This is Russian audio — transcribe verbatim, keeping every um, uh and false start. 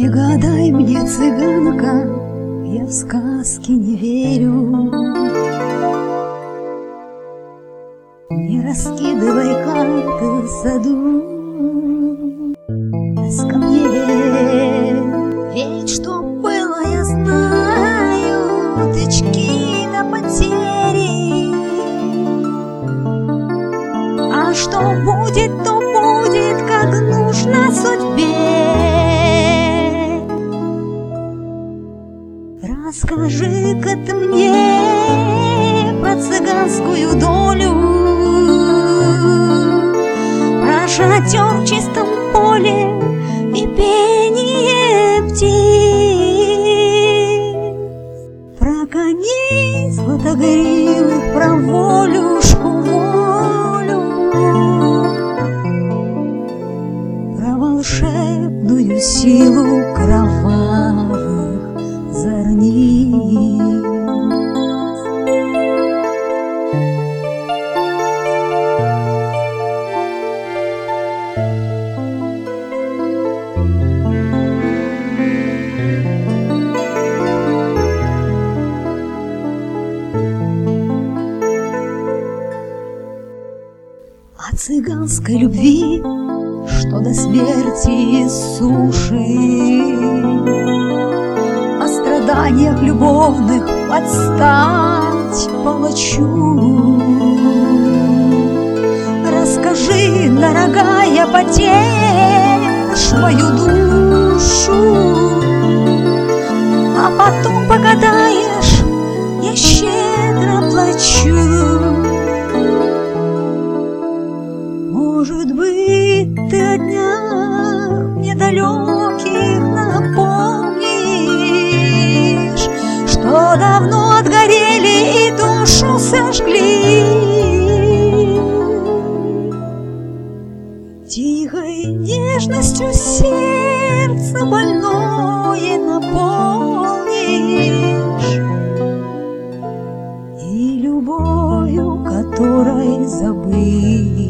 Не гадай мне, цыганка, я в сказки не верю. Не раскидывай карты в саду на скамье. Ведь что было, я знаю, тычки до потери. А что будет, то будет, как нужно судьбе. Расскажи-ка ты мне про цыганскую долю, про шатер в чистом поле и пение птиц, про коней златогривых, про волюшку волю, про волшебную силу кровавых зорниц. О цыганской любви, что до смерти иссушит, о страданиях любовных подстать палачу. Расскажи, дорогая, потешь мою душу, а потом погадаешь, я щедро плачу. Может быть, ты о днях недалеких напомнишь, что давно отгорели и душу сожгли. Тихой нежностью сердце больное наполнишь и любовью, которой забыть